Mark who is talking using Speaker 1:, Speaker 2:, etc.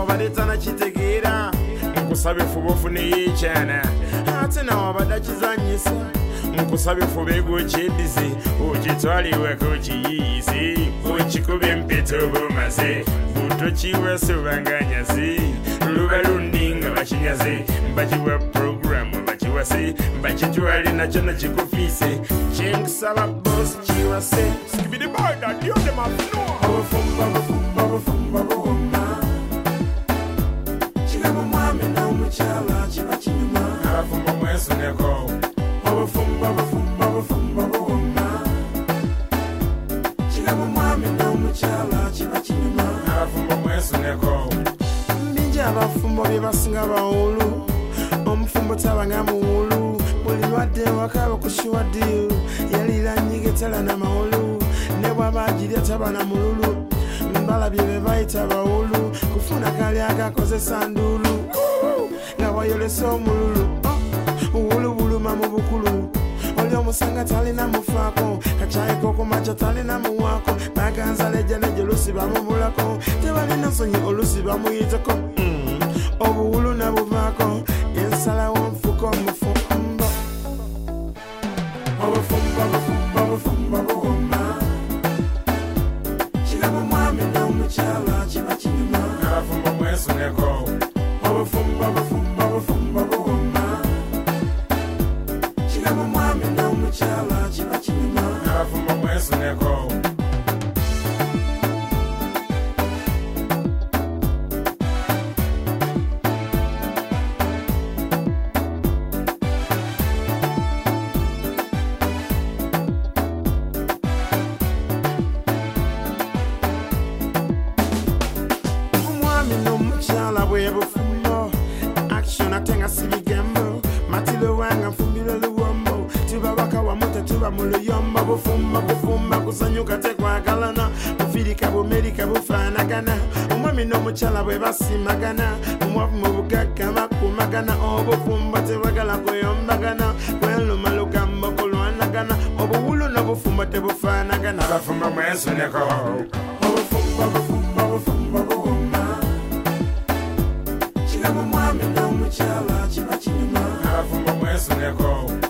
Speaker 1: wabaletana kitegeera nkusabe fuba ofune yekyana ate nawe abadde kizanyisa nkusabe fuba egwokyedize okitwale ewaka okiyiise okikuba empeta oba omaze buto kiwase obanganyaze luba lundi nga bakinyaze bakiwa programu bakiwase bakitwale nakyo nakikufiise kyenkusaba bosi kiwase obufumba buwoma kigamba mwami n'omukyala kiba kinyuma abafumba mwesuneko obufumba buwoma kigamba mwami n'omukyala kiba kinyuma abafumba mwesuneko bingi abafumbo bye basinga bawulu omufumbo tabanga muwulu buli lwadde wakaba kushiwadde yalira nnyige tala na mawulu ne bwaba agirya tabana mululu mbalabye be bayita bawulu kufuna kali akakozesa ndulu nga wayolesa omululu uwulu buluma mu bukulu oli omusanga talina mufaako kakyayeko kumajo talina muwaako baganza lejeneje olusi bamubulako tebalina nsonyi olusi bamuyiteko obuwulu nabuvaako ensala wonfuko omufumbo obufumba buwoma kigamba mwami n'omukyala kiba kinyuma abafumba mwesuneko obufumba buwoma kigamba mwami n'omukyala kiba kinyuma abafumba mwesuneko bwebufumbo action atenga sibigembo matilo wanga mfumbiro luwombo tubabaka wamuta tuba muluyombo bufumba kusanyuka tekwagalana bufirika bumerika bufanagana omwami n'omukyala bwe basimagana omwavu mu bugagga bakumagana obufumba tebagala kuyombagana kweluma lugambo kulwanagana obuwulu n'obufumba tebufanagana abafumba mwesuneko obufumba buwoma kigamba mwami n'omukyala kiba kinyuma abafumba mwesuneko